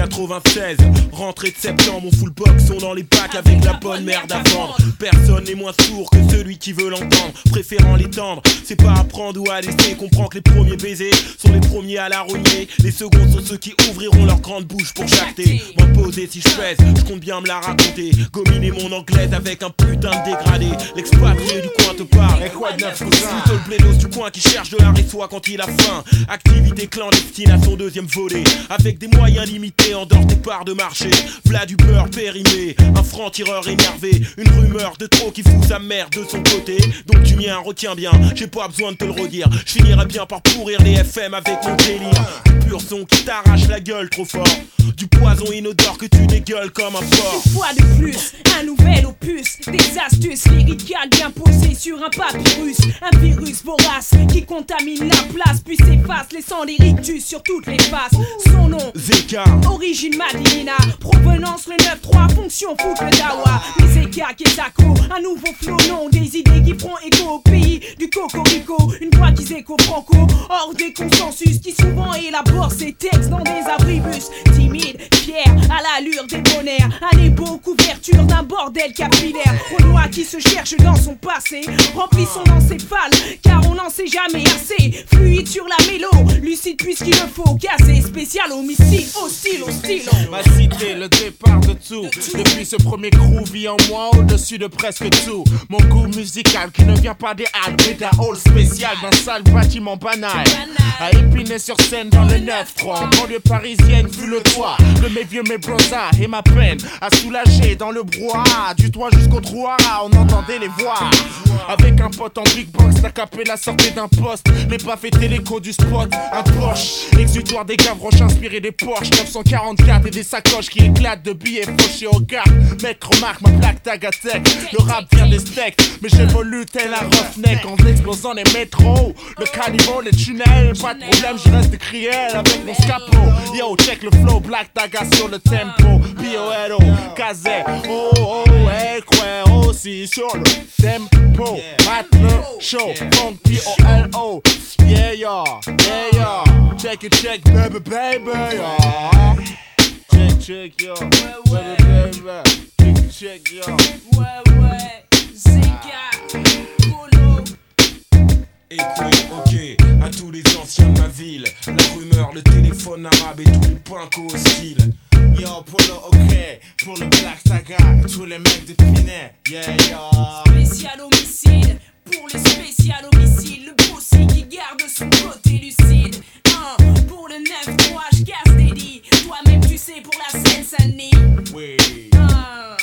96, rentrée de septembre, on fout le boxon dans les bacs avec la bonne merde à vendre. Personne n'est moins sourd que celui qui veut l'entendre, préférant l'étendre. C'est pas à prendre ou à laisser, comprend que les premiers baisers sont les premiers à la rogner. Les seconds sont ceux qui ouvriront leur grande bouche pour jacter. M'imposer si je pèse, je compte bien me la raconter. Gominer mon anglaise avec un putain de dégradé. L'expatrié du coin te parle. Et quoi de neuf, C'est plutôt le blédos du coin qui cherche de la résoie quand il a faim. Activité clandestine à son deuxième volet. Avec des moyens limités, endors tes parts de marché. V'là du beurre périmé, un franc-tireur énervé. Une rumeur de trop qui fout sa mère de son côté. Donc du mien, retiens bien, j'ai pas besoin de te le redire. Je finirai bien par pourrir les FM avec mon délire. Du pur son qui t'arrache la gueule trop fort. Du poison inodore que tu dégueules comme un porc. Une fois de plus, un nouvel opus. Des astuces lyricales bien posées sur un papyrus. Un virus vorace qui contamine la place puis s'efface, laissant les rictus sur toutes les faces. Son nom, Zeka, origine Madinina, provenance le 9-3, fonction foot le dawa. Les Zeka Kesako, un nouveau flow non, des idées qui feront écho au pays du cocorico. Une voix qui s'écho franco, hors des consensus, qui souvent élabore ses textes dans des abribus. Timide, fier, à l'allure débonnaire, un ébo couverture d'un bordel capillaire. Renoir qui se cherche dans son passé, remplit son encéphale, car on n'en sait jamais assez. Fluide sur la mélo, lucide puisqu'il le faut. Casé, spécial, homicide, hostile, hostile. Ma cité, le départ de tout. Depuis ce premier groovy en moi, au-dessus de presque tout. Mon goût musical qui ne vient pas des Halles, mais d'un hall spécial, d'un sale bâtiment banal. À Épinay sur scène dans le 9-3, en banlieue parisienne, vu le toit de mes vieux, mes brosas et ma peine à soulager dans le brouhaha. Du toit jusqu'au trou, on entendait les voix. Avec un pote en big box, la capella sortait d'un poste. Les baffes étaient l'écho du spot, un Porsche. Exutoire des Gavroches inspirés des Porsche 944 et des sacoches qui éclatent de billets fauchés au cartes. Mec, remarque ma plaque Tagatec. Le rap vient des steaks, mais j'évolue tel un roughneck en explosant les métros. Le caniveau, les tunnels, pas de problème, je reste criel avec mon scapo. Yo, check le flow, Black Taga sur le tempo. P.O.L.O, Kazé, oh oh, hey, quoi, aussi sur le tempo. Mat le show, funk P.O.L.O, yeah, yeah, yeah, yeah. Check it, check, baby, baby, yeah. Check, check, yo, baby, baby. Check, yo. Ouais, Zeka, Polo. écoute, ok, à tous les anciens de ma ville. La rumeur, le téléphone arabe et tous les pincos hostiles. Yo, Polo, ok, pour le Black Saga, tous les mecs de Pinet, yeah, yeah. Spécial homicide, pour le spécial homicide. Le bossy qui garde son côté lucide. Pour le 9-3, j'casse des dits. Toi-même tu sais pour la Seine-Saint-Denis. Oui.